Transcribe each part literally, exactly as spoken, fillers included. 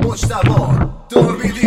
مجتبی دوربینی.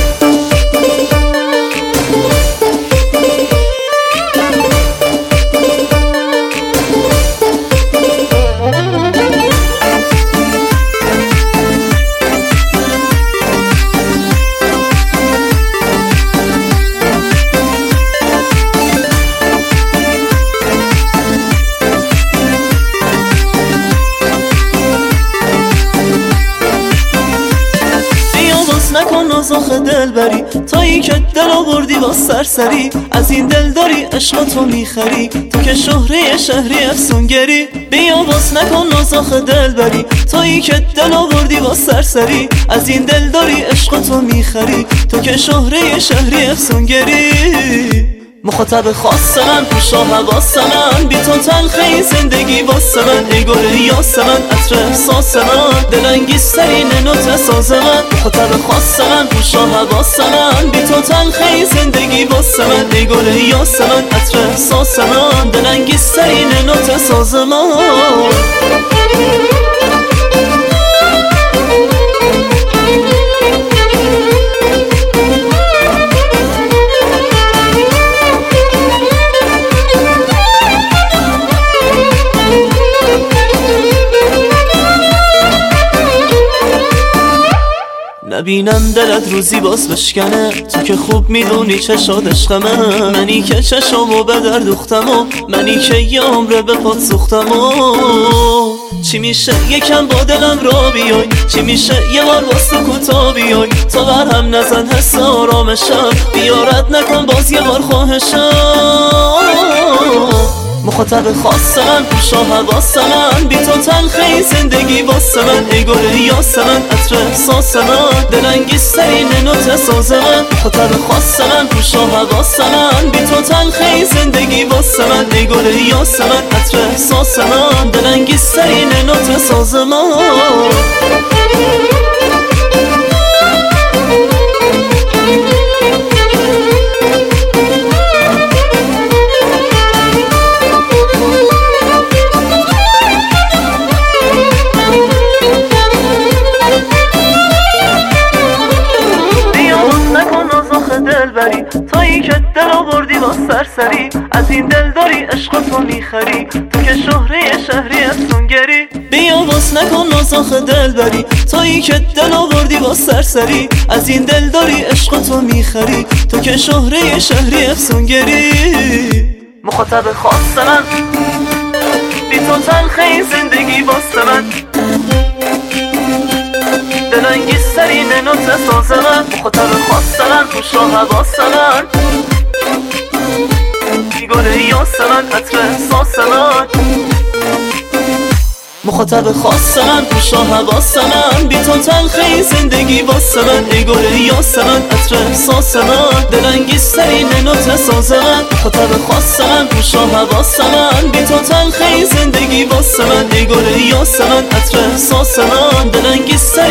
نکن نازخ دل بری تایی که دل آوردی با سرسری، از این دل داری عشق تو میخری تو که شهره شهری افسونگری. بیا باز نکن نازخ دل بری تایی که دل آوردی با سرسری، از این دل داری عشق تو میخری تو که شهره شهری افسونگری. مخاطب خاص من پوشا حواس من، بی تو تلخی زندگی واسه من، ای گل یاس من عطر احساس من، دلانگیزترین نوت ساز من. مخاطب خاص من پوشا حواس من، بی تو تلخی زندگی واسه من، ای گل یاس من عطر احساس من، دلانگیزترین نوت ساز من. نبینم دلت روزی باز بشکنه، تو که خوب میدونی چشات عشقمه، منی که چشمو به در دوختم و منی که یه عمره به پات سوختم و چی میشه یکم با دلم را بیای، چی میشه یه بار واسه کوتا بیای، تا بر هم نزن حس آرامشم، بیارت نکن باز یه بار خواهشم. مخاطب خاص من پوشا حواس من، بی تو تلخی زندگی واسه من، ای گل یاس من عطر احساس من، دلانگیزترین نوت ساز من. مخاطب خاص من پوشا حواس من، بی تو تلخی زندگی واسه من، ای گل یاس من عطر احساس من، دلانگیزترین نوت ساز من. دل بری تایی که دل آوردی با سرسری، از این دل داری عشق تو میخری تو که شهره شهری افسونگری. بیا باز نکن نازخ دل بری تایی که دل آوردی با سرسری، از این دل داری عشق تو میخری تو که شهره شهری افسونگری. مخاطب خاص من بی تو تلخی زندگی واسه من، دلانگیزترین نوت ساز من. مخاطب خاص من پوشا حواس من، بی گل یاس من عطر احساس من. مخاطب خاص من پوشا حواس من، بی تو تلخی زندگی واسه من، ای گل یاس من عطر احساس من، دلانگیزترین نوت ساز من. مخاطب خاص من پوشا حواس من، بی تو تلخی زندگی واسه من، ای گل یاس من عطر احساس من، دلانگیزترین